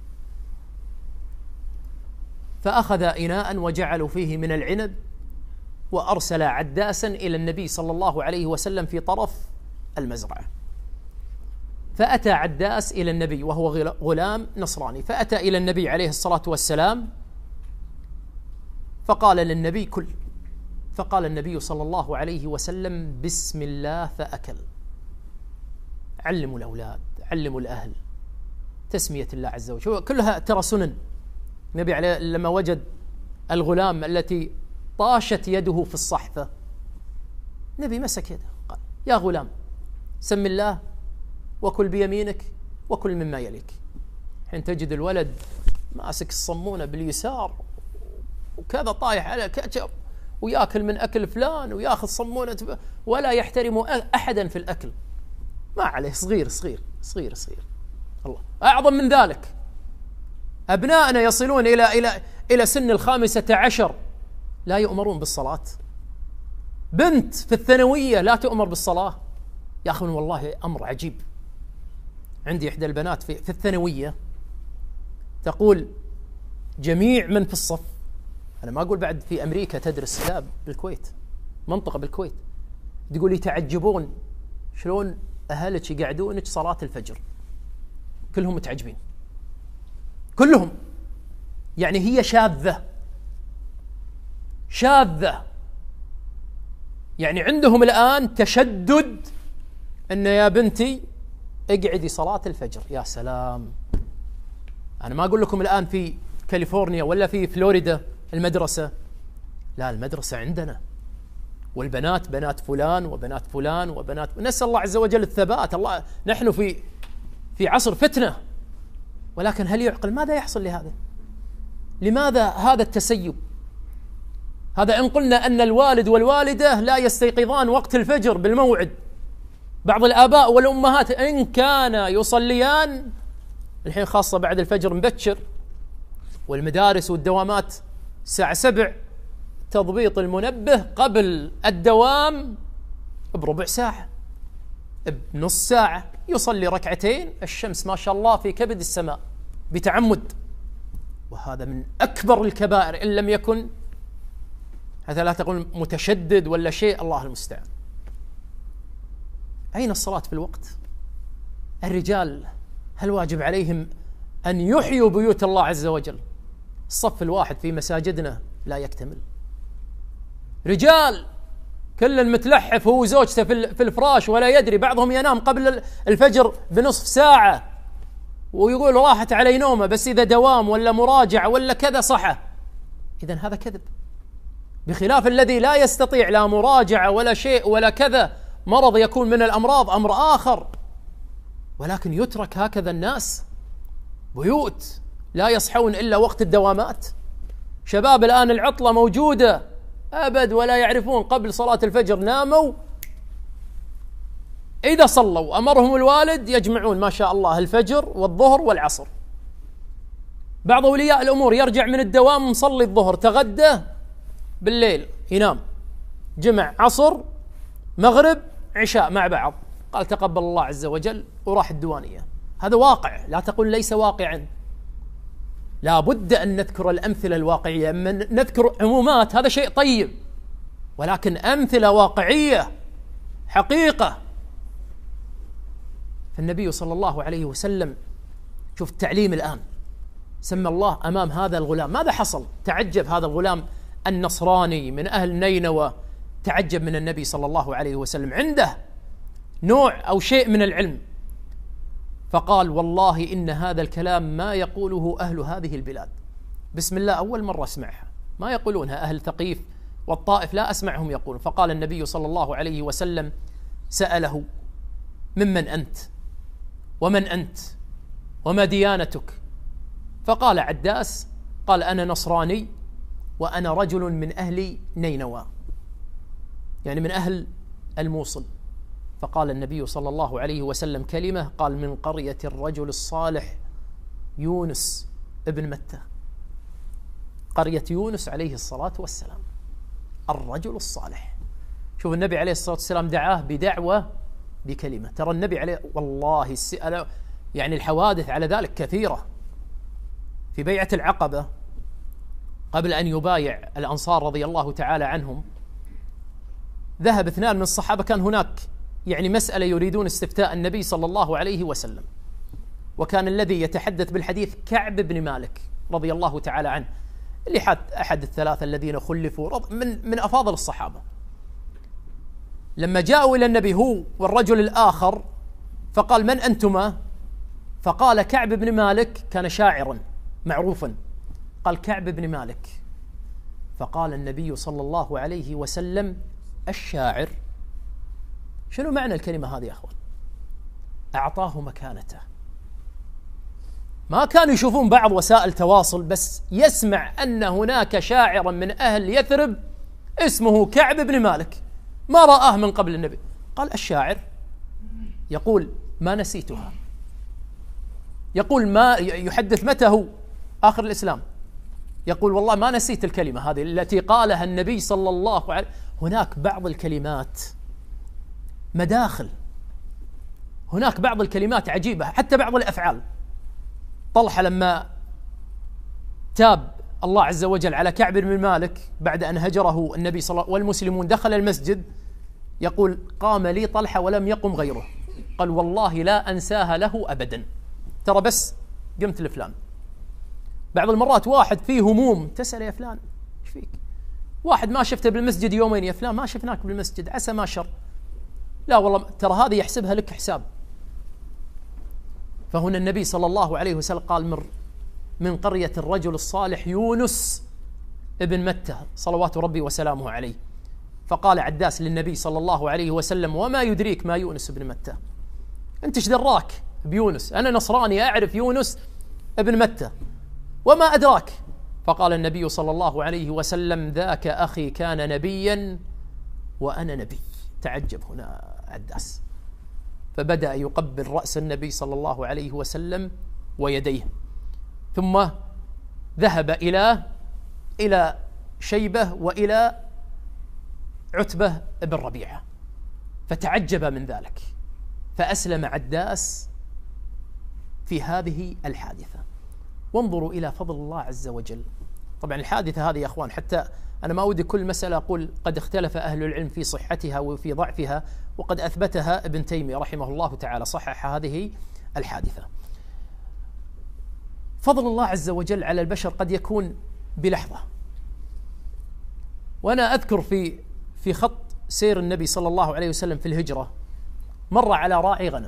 فأخذ إناء وجعلوا فيه من العنب وأرسل عداسا إلى النبي صلى الله عليه وسلم في طرف المزرعة. فأتى عداس إلى النبي وهو غلام نصراني، فأتى إلى النبي عليه الصلاة والسلام فقال للنبي كل، فقال النبي صلى الله عليه وسلم بسم الله فأكل. علموا الأولاد، علموا الأهل تسمية الله عز وجل، كلها ترى سنن. النبي عليه لما وجد الغلام التي طاشت يده في الصحفة، النبي مسك يده قال يا غلام سم الله وكل بيمينك وكل مما يليك. حين تجد الولد ماسك الصمونة باليسار وكذا طايح على كأجر ويأكل من أكل فلان ويأخذ صمونة ولا يحترم أحدا في الأكل، ما عليه، صغير صغير صغير صغير. الله أعظم من ذلك، أبناءنا يصلون إلى سن 15 لا يؤمرون بالصلاة. بنت في الثانوية لا تؤمر بالصلاة. يا أخي والله أمر عجيب. عندي إحدى البنات في الثانوية تقول جميع من في الصف، أنا ما أقول بعد في أمريكا تدرس، لا بالكويت، منطقة بالكويت، تقول يتعجبون شلون أهلك يقعدونك صلاة الفجر، كلهم متعجبين كلهم. يعني هي شاذة شاذة، يعني عندهم الآن تشدد أن يا بنتي اقعدي صلاة الفجر. يا سلام، أنا ما أقول لكم الآن في كاليفورنيا ولا في فلوريدا المدرسة، لا المدرسة عندنا، والبنات بنات فلان وبنات فلان وبنات، نسأل الله عز وجل الثبات. الله نحن في عصر فتنة، ولكن هل يعقل ماذا يحصل لهذا؟ لماذا هذا التسيب؟ هذا إن قلنا أن الوالد والوالدة لا يستيقظان وقت الفجر بالموعد، بعض الآباء والأمهات إن كان يصليان الحين خاصة بعد الفجر مبكر، والمدارس والدوامات الساعة 7، تضبيط المنبه قبل الدوام بربع ساعة بنص ساعة، يصلي ركعتين، الشمس ما شاء الله في كبد السماء بتعمد. وهذا من أكبر الكبائر إن لم يكن، حتى لا تقول متشدد ولا شيء، الله المستعان. أين الصلاة في الوقت؟ الرجال هل واجب عليهم أن يحيوا بيوت الله عز وجل؟ الصف الواحد في مساجدنا لا يكتمل، رجال كل متلحف هو وزوجته في الفراش ولا يدري، بعضهم ينام قبل الفجر بنصف ساعة ويقول راحت علي نومه، بس إذا دوام ولا مراجعة ولا كذا صحة. إذن هذا كذب، بخلاف الذي لا يستطيع لا مراجعة ولا شيء ولا كذا، مرض يكون من الأمراض أمر آخر، ولكن يترك هكذا الناس، بيوت لا يصحون إلا وقت الدوامات. شباب الآن العطلة موجودة أبد ولا يعرفون قبل صلاة الفجر ناموا، إذا صلوا أمرهم الوالد يجمعون ما شاء الله الفجر والظهر والعصر. بعض أولياء الأمور يرجع من الدوام مصلي الظهر، تغدى بالليل ينام، جمع عصر مغرب عشاء مع بعض، قال تقبل الله عز وجل وراح الديوانية. هذا واقع، لا تقول ليس واقعا، لا بد أن نذكر الأمثلة الواقعية. من نذكر عمومات هذا شيء طيب، ولكن أمثلة واقعية حقيقة. فالنبي صلى الله عليه وسلم شوف التعليم الآن، سمى الله أمام هذا الغلام، ماذا حصل؟ تعجب هذا الغلام النصراني من أهل نينوى، تعجب من النبي صلى الله عليه وسلم، عنده نوع أو شيء من العلم، فقال والله إن هذا الكلام ما يقوله أهل هذه البلاد، بسم الله أول مرة أسمعها، ما يقولونها أهل ثقيف والطائف، لا أسمعهم يقولون. فقال النبي صلى الله عليه وسلم، سأله ممن أنت ومن أنت وما ديانتك؟ فقال عداس، قال أنا نصراني وأنا رجل من أهل نينوى، يعني من أهل الموصل. فقال النبي صلى الله عليه وسلم كلمة، قال: من قرية الرجل الصالح يونس ابن متى. قرية يونس عليه الصلاة والسلام، الرجل الصالح. شوف النبي عليه الصلاة والسلام دعاه بدعوة بكلمة. ترى النبي عليه والله يعني الحوادث على ذلك كثيرة. في بيعة العقبة قبل أن يبايع الأنصار رضي الله تعالى عنهم، ذهب اثنان من الصحابة، كان هناك يعني مسألة يريدون استفتاء النبي صلى الله عليه وسلم، وكان الذي يتحدث بالحديث كعب بن مالك رضي الله تعالى عنه، اللي أحد الثلاثة الذين خلفوا من أفاضل الصحابة. لما جاءوا إلى النبي هو والرجل الآخر، فقال: من أنتما؟ فقال: كعب بن مالك، كان شاعرا معروفا، قال: كعب بن مالك. فقال النبي صلى الله عليه وسلم: الشاعر. شنو معنى الكلمة هذه يا أخوان؟ أعطاه مكانته. ما كانوا يشوفون بعض وسائل تواصل، بس يسمع أن هناك شاعرا من أهل يثرب اسمه كعب بن مالك، ما رآه من قبل النبي. قال: الشاعر. يقول: ما نسيتها. يقول: ما يحدث متى هو آخر الإسلام، يقول: والله ما نسيت الكلمة هذه التي قالها النبي صلى الله عليه. هناك بعض الكلمات مداخل، هناك بعض الكلمات عجيبة، حتى بعض الأفعال. طلحة لما تاب الله عز وجل على كعب بن مالك بعد أن هجره النبي صلى الله عليه وسلم والمسلمون، دخل المسجد، يقول: قام لي طلحة ولم يقم غيره، قال: والله لا أنساها له أبدا، ترى بس قمت لفلان. بعض المرات واحد فيه هموم، تسأل: يا فلان ايش فيك؟ واحد ما شفته بالمسجد يومين: يا فلان ما شفناك بالمسجد، عسى ما شر. لا والله، ترى هذه يحسبها لك حساب. فهنا النبي صلى الله عليه وسلم قال: من قرية الرجل الصالح يونس ابن متى صلوات ربي وسلامه عليه. فقال عداس للنبي صلى الله عليه وسلم: وما يدريك ما يونس ابن متى؟ أنت ايش دراك بيونس؟ أنا نصراني أعرف يونس ابن متى، وما أدراك؟ فقال النبي صلى الله عليه وسلم: ذاك أخي كان نبيا وأنا نبي. تعجب هنا عداس، فبدأ يقبل رأس النبي صلى الله عليه وسلم ويديه، ثم ذهب إلى شيبة وإلى عتبة بن ربيعة، فتعجب من ذلك، فأسلم عداس في هذه الحادثة. وانظروا إلى فضل الله عز وجل. طبعا الحادثة هذه يا أخوان، حتى أنا ما أودي كل مسألة أقول قد اختلف أهل العلم في صحتها وفي ضعفها، وقد أثبتها ابن تيمية رحمه الله تعالى، صحح هذه الحادثة. فضل الله عز وجل على البشر قد يكون بلحظة. وأنا أذكر في خط سير النبي صلى الله عليه وسلم في الهجرة، مر على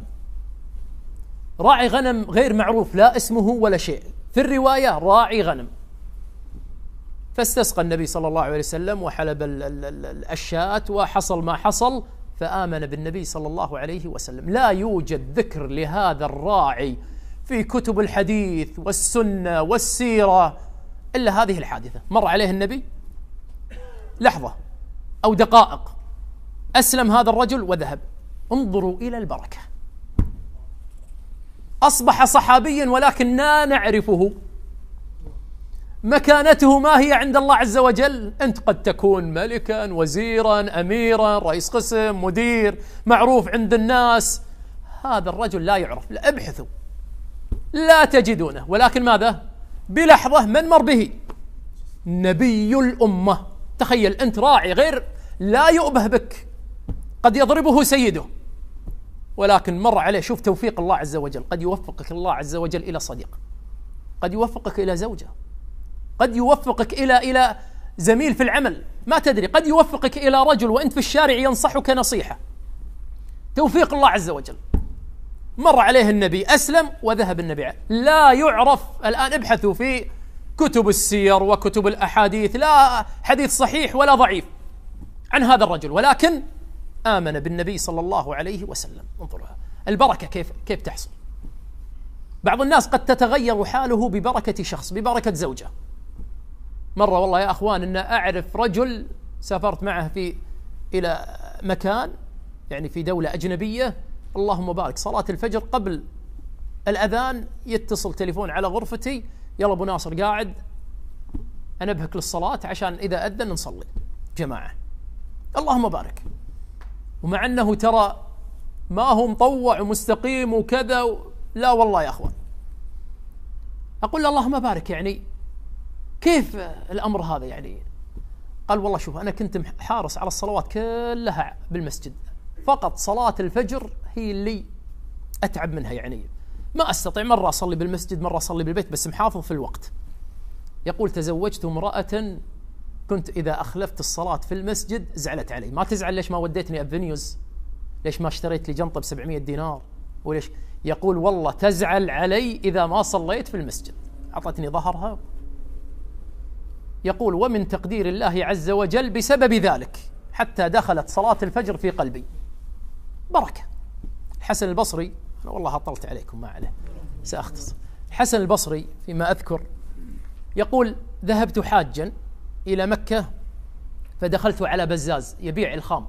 راعي غنم غير معروف، لا اسمه ولا شيء، في الرواية راعي غنم. فاستسقى النبي صلى الله عليه وسلم وحلب الشاة وحصل ما حصل، فآمن بالنبي صلى الله عليه وسلم. لا يوجد ذكر لهذا الراعي في كتب الحديث والسنة والسيرة إلا هذه الحادثة. مر عليه النبي لحظة أو دقائق، أسلم هذا الرجل وذهب. انظروا إلى البركة، أصبح صحابيا ولكن لا نعرفه. مكانته ما هي عند الله عز وجل؟ أنت قد تكون ملكا، وزيرا، أميرا، رئيس قسم، مدير، معروف عند الناس. هذا الرجل لا يعرف، لا ابحثوا لا تجدونه. ولكن ماذا؟ بلحظة من مر به؟ نبي الأمة. تخيل أنت راعي غير لا يؤبه بك، قد يضربه سيده، ولكن مر عليه. شوف توفيق الله عز وجل، قد يوفقك الله عز وجل إلى صديق، قد يوفقك إلى زوجة، قد يوفقك إلى زميل في العمل، ما تدري، قد يوفقك إلى رجل وأنت في الشارع ينصحك نصيحة. توفيق الله عز وجل. مر عليه النبي، أسلم وذهب النبي. لا يعرف الآن، ابحثوا في كتب السير وكتب الأحاديث، لا حديث صحيح ولا ضعيف عن هذا الرجل، ولكن آمن بالنبي صلى الله عليه وسلم. انظروا البركة كيف تحصل. بعض الناس قد تتغير حاله ببركة شخص، ببركة زوجة، مرة والله يا أخوان أن أعرف رجل سافرت معه إلى مكان يعني في دولة أجنبية، اللهم بارك، صلاة الفجر قبل الأذان يتصل تليفون على غرفتي، يلا أبو ناصر قاعد أنبهك للصلاة عشان إذا أذن نصلي جماعة. اللهم بارك. ومع أنه ترى ما هو مطوع ومستقيم وكذا لا والله يا أخوان. أقول له اللهم بارك، يعني كيف الأمر هذا يعني؟ قال والله شوف أنا كنت حارس على الصلوات كلها بالمسجد، فقط صلاة الفجر هي اللي أتعب منها، يعني ما أستطيع، مرة أصلي بالمسجد مرة أصلي بالبيت، بس محافظ في الوقت. يقول تزوجت امرأة كنت إذا أخلفت الصلاة في المسجد زعلت علي. ما تزعل ليش ما وديتني أفنيوز، ليش ما اشتريت لي جنطة ب700 دينار، وليش؟ يقول والله تزعل علي إذا ما صليت في المسجد، أعطتني ظهرها. يقول ومن تقدير الله عز وجل بسبب ذلك حتى دخلت صلاة الفجر في قلبي. بركة. الحسن البصري، أنا والله أطلت عليكم ما عليه سأختصر. الحسن البصري فيما أذكر يقول ذهبت حاجا إلى مكة فدخلت على بزاز يبيع الخام،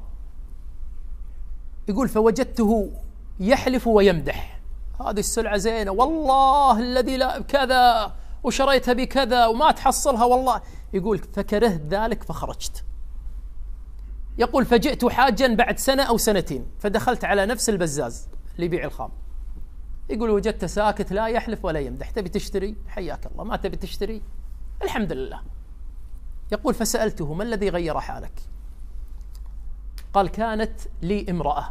يقول فوجدته يحلف ويمدح، هذه السلعة زينة والله الذي لا كذا وشريتها بكذا وما تحصلها والله. يقول فكرهت ذلك فخرجت. يقول فجئت حاجا بعد سنة أو سنتين فدخلت على نفس البزاز اللي يبيع الخام، يقول وجدت ساكت لا يحلف ولا يمدح. تبي تشتري حياك الله، ما تبي تشتري الحمد لله. يقول فسألته ما الذي غير حالك؟ قال كانت لي امرأة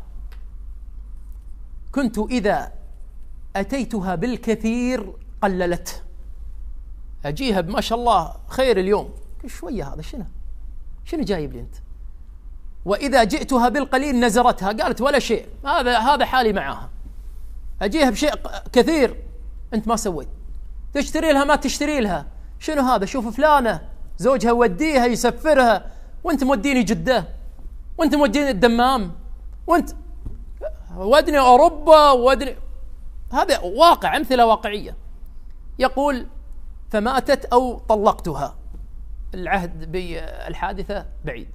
كنت إذا أتيتها بالكثير قللته، أجيها بما شاء الله خير اليوم شوية، هذا شنو جايب لي أنت؟ وإذا جئتها بالقليل نزرتها، قالت ولا شيء، هذا حالي معها. أجيها بشيء كثير أنت ما سويت، تشتري لها ما تشتري لها، شنو هذا؟ شوف فلانة زوجها وديها يسفرها وأنت موديني جدة، وأنت موديني الدمام، وأنت ودني أوروبا ودني. هذا واقع، أمثلة واقعية. يقول فماتت أو طلقتها، العهد بالحادثة بعيد.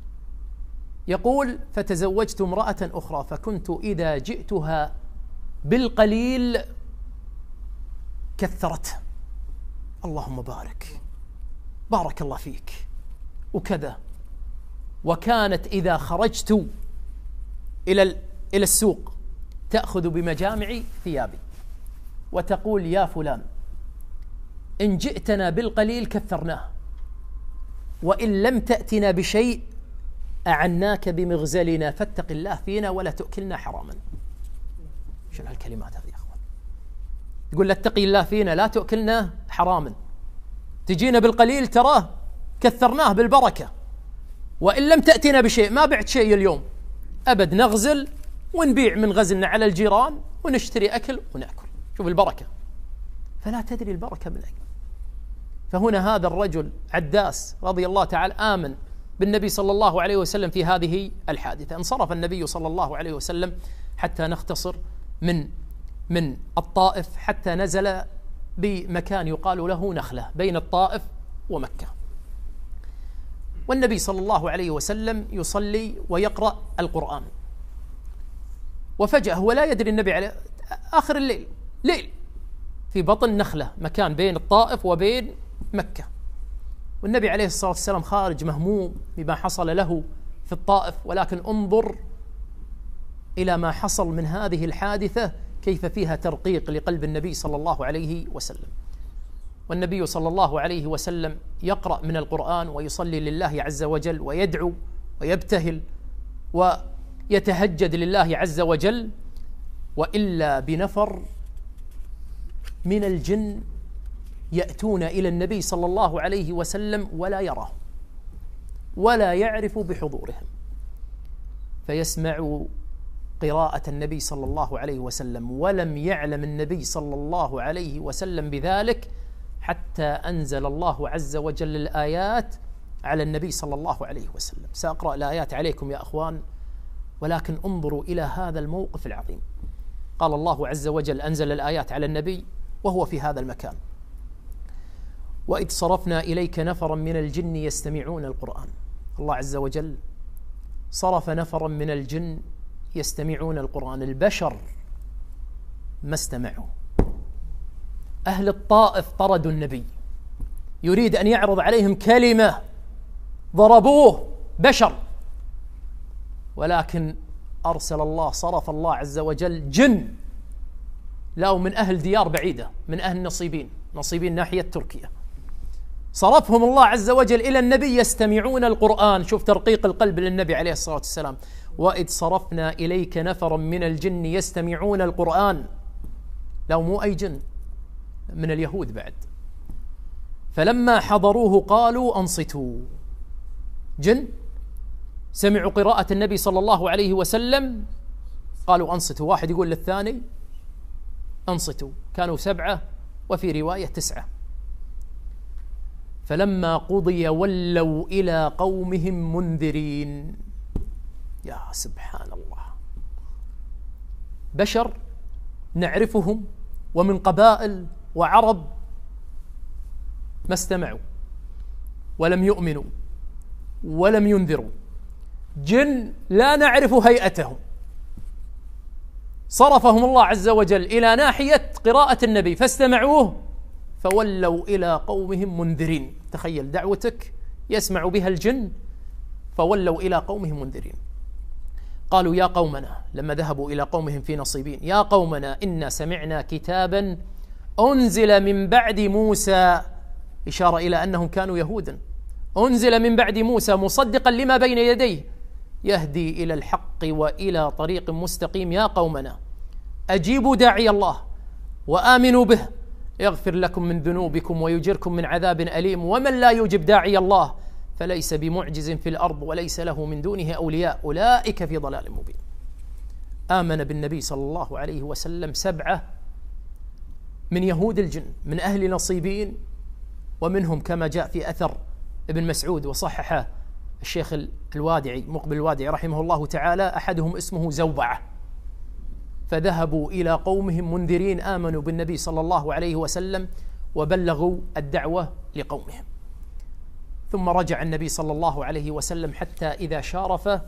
يقول فتزوجت امرأة أخرى فكنت إذا جئتها بالقليل كثرته، اللهم بارك، بارك الله فيك وكذا. وكانت إذا خرجت إلى السوق تأخذ بمجامع ثيابي وتقول يا فلان إن جئتنا بالقليل كثرناه، وإن لم تأتنا بشيء أعناك بمغزلنا، فاتق الله فينا ولا تؤكلنا حراما. شنو هالكلمات هذه يا أخوان؟ تقول لا اتقي الله فينا لا تؤكلنا حراما، تجينا بالقليل تراه كثرناه بالبركة، وإن لم تأتنا بشيء، ما بعت شيء اليوم أبد، نغزل ونبيع من غزلنا على الجيران ونشتري أكل ونأكل. شوف البركة، فلا تدري البركة من أين. فهنا هذا الرجل عداس رضي الله تعالى آمن بالنبي صلى الله عليه وسلم في هذه الحادثة. انصرف النبي صلى الله عليه وسلم حتى نختصر من الطائف حتى نزل بمكان يقال له نخلة بين الطائف ومكة، والنبي صلى الله عليه وسلم يصلي ويقرأ القرآن، وفجأة هو لا يدري النبي عليه آخر الليل ليل في بطن نخلة، مكان بين الطائف وبين مكة، والنبي عليه الصلاة والسلام خارج مهموم بما حصل له في الطائف. ولكن انظر إلى ما حصل من هذه الحادثة كيف فيها ترقيق لقلب النبي صلى الله عليه وسلم. والنبي صلى الله عليه وسلم يقرأ من القرآن ويصلي لله عز وجل ويدعو ويبتهل ويتهجد لله عز وجل، وإلا بنفر من الجن يأتون إلى النبي صلى الله عليه وسلم ولا يراه ولا يعرف بحضورهم، فيسمع قراءة النبي صلى الله عليه وسلم، ولم يعلم النبي صلى الله عليه وسلم بذلك حتى أنزل الله عز وجل الآيات على النبي صلى الله عليه وسلم. سأقرأ الآيات عليكم يا أخوان، ولكن انظروا إلى هذا الموقف العظيم. قال الله عز وجل أنزل الآيات على النبي وهو في هذا المكان: وإذ صرفنا إليك نفرا من الجن يستمعون القرآن. الله عز وجل صرف نفرا من الجن يستمعون القرآن. البشر ما استمعوا. أهل الطائف طردوا النبي، يريد أن يعرض عليهم كلمة، ضربوه بشر، ولكن أرسل الله، صرف الله عز وجل جن لا من أهل ديار بعيدة، من أهل نصيبين ناحية تركيا، صرفهم الله عز وجل إلى النبي يستمعون القرآن. شوف ترقيق القلب للنبي عليه الصلاة والسلام. وإذ صرفنا إليك نفرا من الجن يستمعون القرآن، لو مو أي جن، من اليهود بعد. فلما حضروه قالوا أنصتوا. جن سمعوا قراءة النبي صلى الله عليه وسلم قالوا أنصتوا. واحد يقول للثاني أنصتوا. كانوا 7 وفي رواية 9. فلما قضي ولوا إلى قومهم منذرين. يا سبحان الله، بشر نعرفهم ومن قبائل وعرب ما استمعوا ولم يؤمنوا ولم ينذروا. جن لا نعرف هيئتهم، صرفهم الله عز وجل إلى ناحية قراءة النبي فاستمعوه فولوا إلى قومهم منذرين. تخيل دعوتك يسمع بها الجن، فولوا إلى قومهم منذرين. قالوا يا قومنا، لما ذهبوا إلى قومهم في نصيبين، يا قومنا إنا سمعنا كتابا أنزل من بعد موسى، إشارة إلى أنهم كانوا يهودا، أنزل من بعد موسى مصدقا لما بين يديه يهدي إلى الحق وإلى طريق مستقيم. يا قومنا أجيبوا داعي الله وآمنوا به يغفر لكم من ذنوبكم ويجركم من عذاب أليم. ومن لا يجب داعي الله فليس بمعجز في الأرض وليس له من دونه أولياء أولئك في ضلال مبين. آمن بالنبي صلى الله عليه وسلم 7 من يهود الجن من أهل نصيبين، ومنهم كما جاء في أثر ابن مسعود وصححه الشيخ الوادعي مقبل الوادعي رحمه الله تعالى، أحدهم اسمه زوبعة. فذهبوا إلى قومهم منذرين، آمنوا بالنبي صلى الله عليه وسلم وبلغوا الدعوة لقومهم. ثم رجع النبي صلى الله عليه وسلم حتى إذا شارف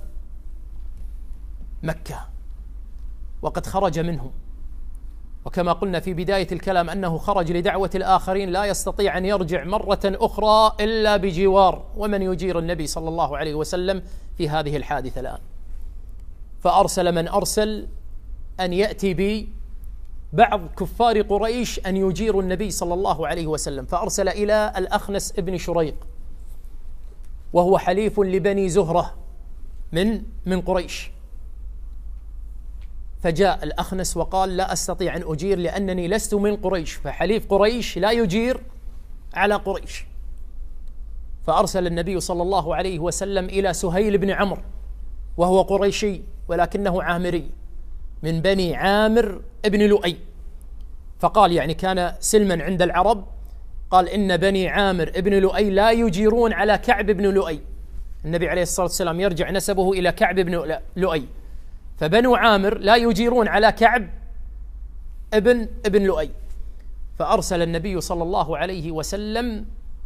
مكة وقد خرج منهم، وكما قلنا في بداية الكلام أنه خرج لدعوة الآخرين، لا يستطيع أن يرجع مرة أخرى إلا بجوار، ومن يجير النبي صلى الله عليه وسلم في هذه الحادثة الآن. فأرسل من أرسل أن يأتي بي بعض كفار قريش أن يجيروا النبي صلى الله عليه وسلم، فأرسل إلى الأخنس ابن شريق وهو حليف لبني زهرة من قريش. فجاء الأخنس وقال لا أستطيع أن أجير لأنني لست من قريش، فحليف قريش لا يجير على قريش. فأرسل النبي صلى الله عليه وسلم إلى سهيل بن عمرو وهو قريشي ولكنه عامري من بني عامر ابن لؤي، فقال يعني كان سلما عند العرب، قال إن بني عامر ابن لؤي لا يجيرون على كعب بن لؤي. النبي عليه الصلاة والسلام يرجع نسبه إلى كعب بن لؤي، فبنو عامر لا يجيرون على كعب ابن لؤي. فأرسل النبي صلى الله عليه وسلم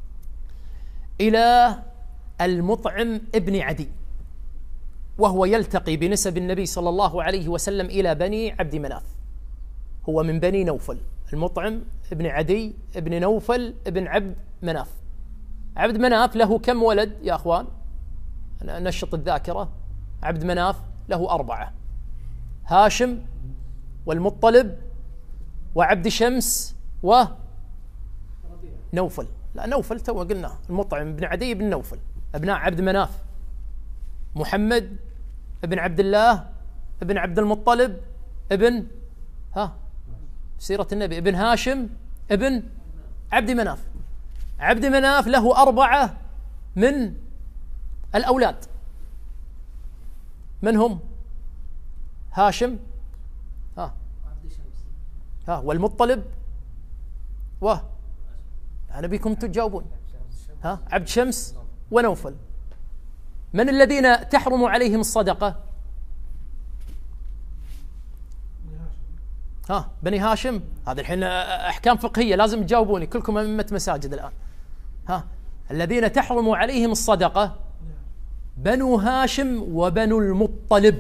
إلى المطعم ابن عدي، وهو يلتقي بنسب النبي صلى الله عليه وسلم إلى بني عبد مناف، هو من بني نوفل. المطعم ابن عدي ابن نوفل ابن عبد مناف. عبد مناف له كم ولد يا أخوان؟ أنا أنشط الذاكرة. عبد مناف له 4: هاشم والمطلب وعبد شمس ونوفل. لا نوفل تو قلنا، المطعم ابن عدي بن نوفل. أبناء عبد مناف: محمد ابن عبد الله ابن عبد المطلب ابن سيرة النبي ابن هاشم ابن عبد مناف. عبد مناف له 4 من الأولاد، من هم؟ هاشم والمطلب أنا بيكم تجاوبون. عبد شمس ونوفل. من الذين تحرم عليهم الصدقة؟ بني هاشم. هذا الحين أحكام فقهية لازم تجاوبوني، كلكم أئمة مساجد الآن. الذين تحرم عليهم الصدقة بنو هاشم وبنو المطلب.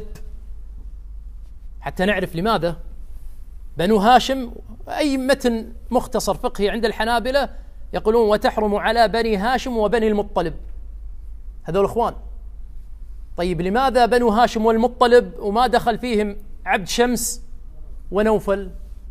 حتى نعرف لماذا بنو هاشم. أي متن مختصر فقهي عند الحنابلة يقولون وتحرم على بني هاشم وبني المطلب، هذول اخوان. طيب لماذا بنو هاشم والمطلب وما دخل فيهم عبد شمس ونوفل؟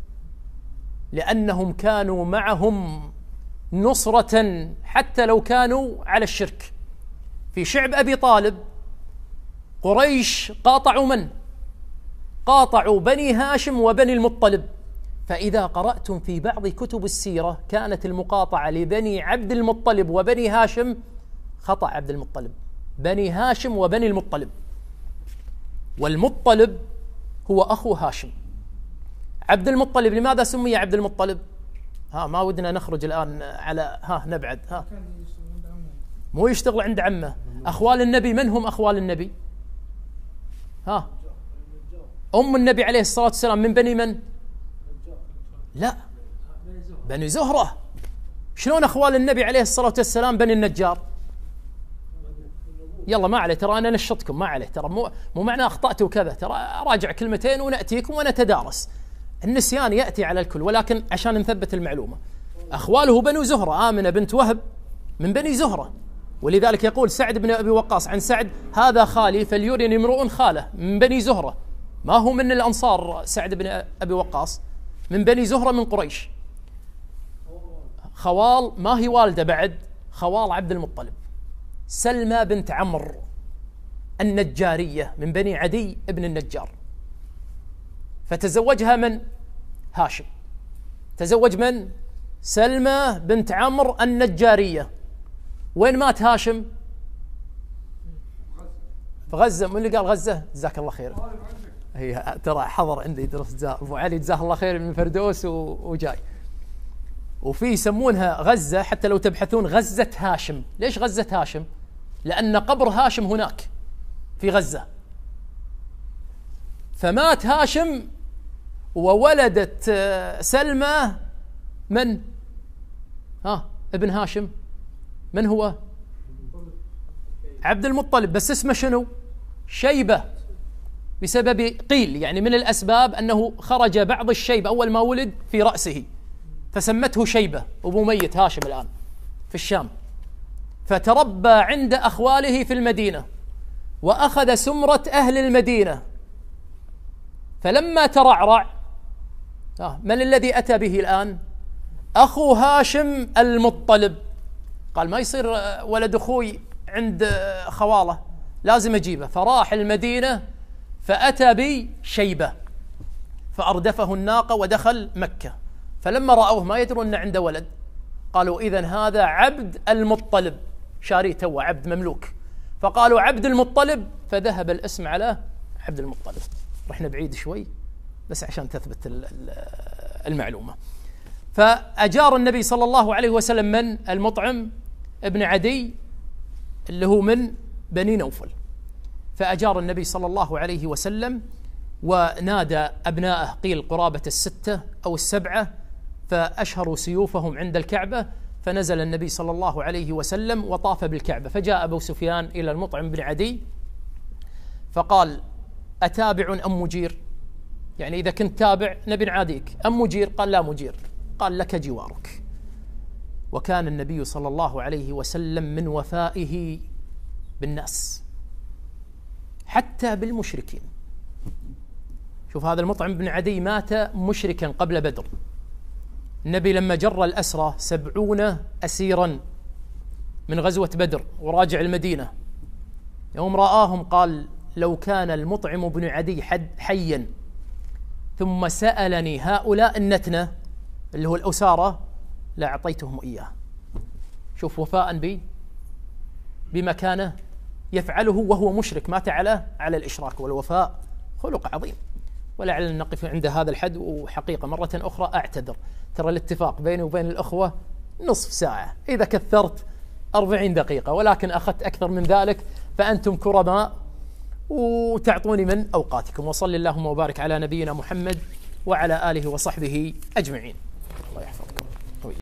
لأنهم كانوا معهم نصرة حتى لو كانوا على الشرك. في شعب أبي طالب قريش قاطعوا من؟ قاطعوا بني هاشم وبني المطلب. فإذا قرأتم في بعض كتب السيرة كانت المقاطعة لبني عبد المطلب وبني هاشم خطأ. عبد المطلب، بني هاشم وبني المطلب، والمطلب هو أخو هاشم. عبد المطلب لماذا سمي عبد المطلب؟ ما ودنا نخرج الآن على نبعد. مو يشتغل عند عمه. أخوال النبي من هم أخوال النبي؟ أم النبي عليه الصلاة والسلام من بني من؟ لا، بني زهرة. شلون أخوال النبي عليه الصلاة والسلام بني النجار؟ يلا ما عليه، ترى أنا نشطكم، ما عليه، ترى مو معنى أخطأت وكذا، ترى أراجع كلمتين ونأتيكم ونتدارس. النسيان يأتي على الكل، ولكن عشان نثبت المعلومة. أخواله بنو زهرة، آمنة بنت وهب من بني زهرة، ولذلك يقول سعد بن أبي وقاص عن سعد هذا خالي فليرني امرؤ خاله، من بني زهرة. ما هو من الأنصار سعد بن أبي وقاص، من بني زهرة من قريش. خوال ما هي والدة بعد، خوال عبد المطلب، سلمى بنت عمرو النجارية من بني عدي ابن النجار. فتزوجها من؟ هاشم. تزوج من؟ سلمى بنت عمرو النجارية. وين مات هاشم؟ في غزة. من اللي قال غزة؟ جزاك الله خير. هي ترى حضر عندي درس أبو علي جزاه الله خير من فردوس وجاي. وفي يسمونها غزة، حتى لو تبحثون غزة هاشم. ليش غزة هاشم؟ لأن قبر هاشم هناك في غزة. فمات هاشم وولدت سلمى من؟ ابن هاشم من هو؟ عبد المطلب، بس اسمه شنو؟ شيبة، بسبب قيل يعني من الأسباب أنه خرج بعض الشيب أول ما ولد في رأسه فسمته شيبة. أبو ميت هاشم الآن في الشام. فتربى عند أخواله في المدينة وأخذ سمرة أهل المدينة. فلما ترعرع من الذي أتى به الآن؟ أخو هاشم المطلب. قال ما يصير ولد أخوي عند خواله، لازم أجيبه. فراح المدينة فأتى بي شيبة فأردفه الناقة ودخل مكة. فلما رأوه ما يدرون أن عنده ولد، قالوا إذن هذا عبد المطلب، شاري تو عبد مملوك، فقالوا عبد المطلب، فذهب الاسم على عبد المطلب. رحنا بعيد شوي بس عشان تثبت المعلومة. فأجار النبي صلى الله عليه وسلم من؟ المطعم ابن عدي اللي هو من بني نوفل. فأجار النبي صلى الله عليه وسلم ونادى أبناءه، قيل قرابة 6 أو 7، فأشهروا سيوفهم عند الكعبة. فنزل النبي صلى الله عليه وسلم وطاف بالكعبة. فجاء أبو سفيان إلى المطعم بن عدي فقال أتابع أم مجير؟ يعني إذا كنت تابع نبي نعاديك، أم مجير؟ قال لا مجير. قال لك جوارك. وكان النبي صلى الله عليه وسلم من وفائه بالناس حتى بالمشركين. شوف هذا المطعم بن عدي مات مشركا قبل بدر. النبي لما جر الأسرى 70 أسيرا من غزوة بدر وراجع المدينة، يوم رآهم قال لو كان المطعم بن عدي حيا ثم سألني هؤلاء النتنة اللي هو الأسارة لأعطيتهم إياه. شوف وفاء بي بمكانه يفعله وهو مشرك، مات على الإشراك. والوفاء خلق عظيم. ولعلنا نقف عند هذا الحد. وحقيقة مرة أخرى أعتذر، ترى الاتفاق بيني وبين الأخوة نصف ساعة، إذا كثرت 40 دقيقة، ولكن أخذت أكثر من ذلك فأنتم كرماء وتعطوني من أوقاتكم. وصل اللهم وبارك على نبينا محمد وعلى آله وصحبه أجمعين.